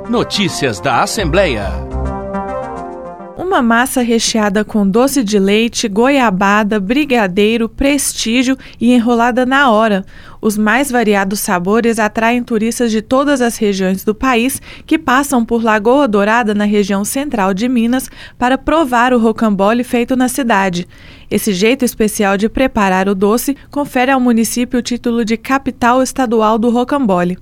Notícias da Assembleia. Uma massa recheada com doce de leite, goiabada, brigadeiro, prestígio e enrolada na hora. Os mais variados sabores atraem turistas de todas as regiões do país que passam por Lagoa Dourada, na região central de Minas, para provar o rocambole feito na cidade. Esse jeito especial de preparar o doce confere ao município o título de capital estadual do rocambole.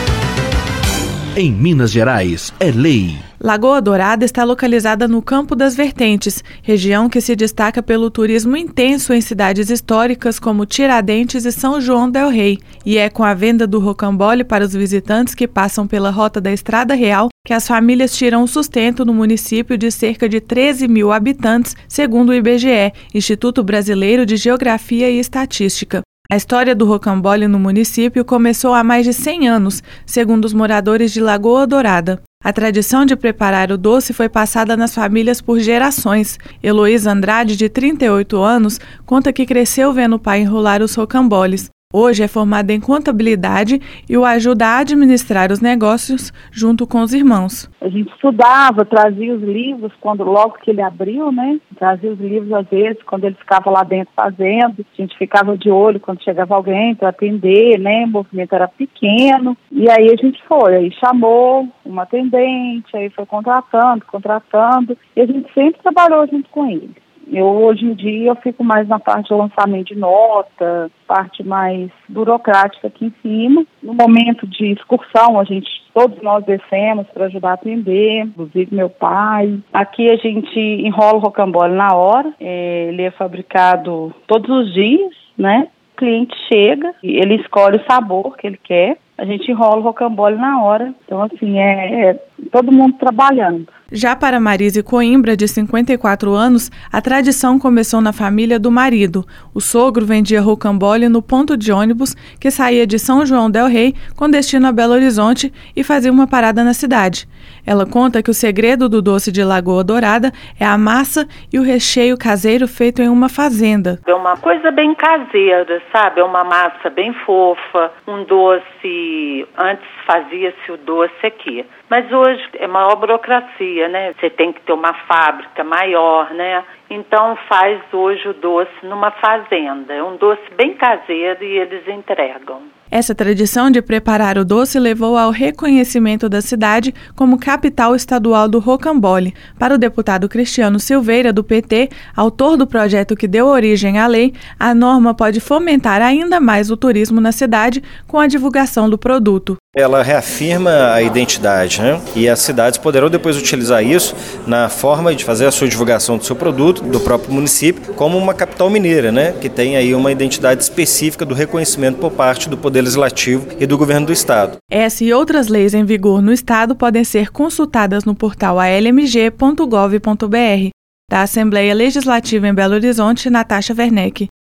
Em Minas Gerais, é lei. Lagoa Dourada está localizada no Campo das Vertentes, região que se destaca pelo turismo intenso em cidades históricas como Tiradentes e São João del Rei. E é com a venda do rocambole para os visitantes que passam pela rota da Estrada Real que as famílias tiram o sustento no município de cerca de 13 mil habitantes, segundo o IBGE, Instituto Brasileiro de Geografia e Estatística. A história do rocambole no município começou há mais de 100 anos, segundo os moradores de Lagoa Dourada. A tradição de preparar o doce foi passada nas famílias por gerações. Heloísa Andrade, de 38 anos, conta que cresceu vendo o pai enrolar os rocamboles. Hoje é formada em contabilidade e o ajuda a administrar os negócios junto com os irmãos. A gente estudava, trazia os livros logo que ele abriu, né? Trazia os livros às vezes, quando ele ficava lá dentro fazendo. A gente ficava de olho quando chegava alguém para atender, né? O movimento era pequeno. E aí a gente aí chamou uma atendente, aí foi contratando. E a gente sempre trabalhou junto com ele. Hoje em dia, eu fico mais na parte de lançamento de nota, parte mais burocrática aqui em cima. No momento de excursão, todos nós descemos para ajudar a atender, inclusive meu pai. Aqui a gente enrola o rocambole na hora, ele é fabricado todos os dias, né? O cliente chega, ele escolhe o sabor que ele quer, a gente enrola o rocambole na hora. Então, assim, todo mundo trabalhando. Já para Marise Coimbra, de 54 anos, a tradição começou na família do marido. O sogro vendia rocambole no ponto de ônibus que saía de São João del Rei com destino a Belo Horizonte e fazia uma parada na cidade. Ela conta que o segredo do doce de Lagoa Dourada é a massa e o recheio caseiro feito em uma fazenda. É uma coisa bem caseira, sabe? É uma massa bem fofa, um doce. Antes fazia-se o doce aqui, mas hoje é maior burocracia, né? Você tem que ter uma fábrica maior, né? Então faz hoje o doce numa fazenda. É um doce bem caseiro e eles entregam. Essa tradição de preparar o doce levou ao reconhecimento da cidade como capital estadual do rocambole. Para o deputado Cristiano Silveira, do PT, autor do projeto que deu origem à lei, a norma pode fomentar ainda mais o turismo na cidade com a divulgação do produto. Ela reafirma a identidade, né? E as cidades poderão depois utilizar isso na forma de fazer a sua divulgação do seu produto, do próprio município, como uma capital mineira, né? Que tem aí uma identidade específica do reconhecimento por parte do Poder Legislativo e do Governo do Estado. Essa e outras leis em vigor no Estado podem ser consultadas no portal almg.gov.br. Da Assembleia Legislativa em Belo Horizonte, Natasha Werneck.